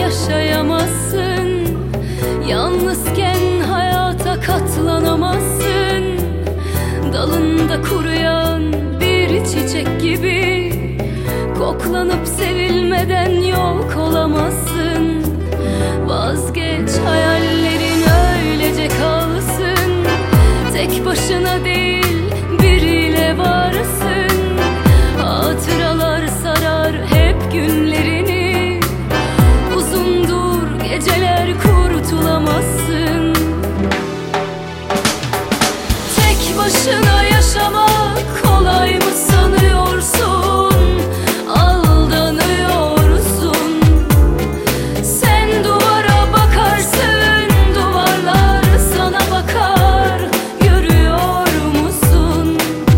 yaşayamazsın. Yalnızken hayata katlanamazsın. Dalında kuruyan bir çiçek gibi koklanıp sevilmeden yok olamazsın. Vazgeç, hayallerin öylece kalsın. Tek başına değil, biriyle varsın. Hatıralar sarar hep günlerini. Uzundur geceler, kurtulamazsın. Tek başına yaşamak kolay mı sanıyorsun? Aldanıyorsun. Sen duvara bakarsın, duvarlar sana bakar. Görüyor musun?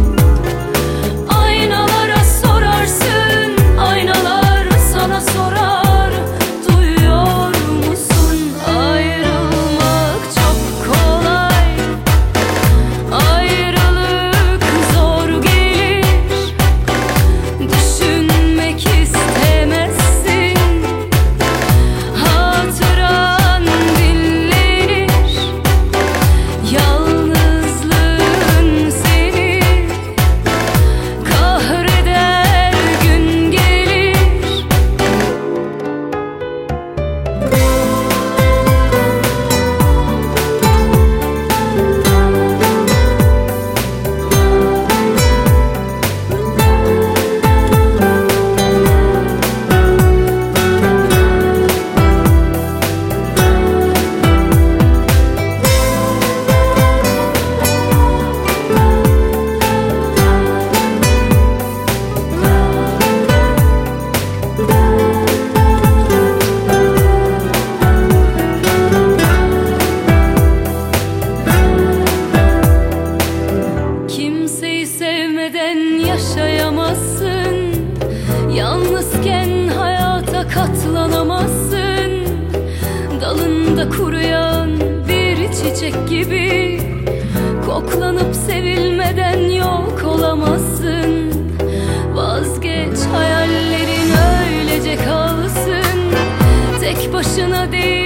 Aynalara sorarsın, aynalar sana sorar. Duyuyor musun? Ayrılmak çok kolay. Ayrılık zor gelir. Düşünmek istemezsin. Hatıran dinlenir. Yalnızlığın seni kahreder gün gelir. Kimseyi sevmeden yaşayamazsın. Yalnızken hayata katlanamazsın. Dalında kuruyan bir çiçek gibi koklanıp sevilmeden yok olamazsın. Vazgeç, hayallerin öylece kalsın. Tek başına değil,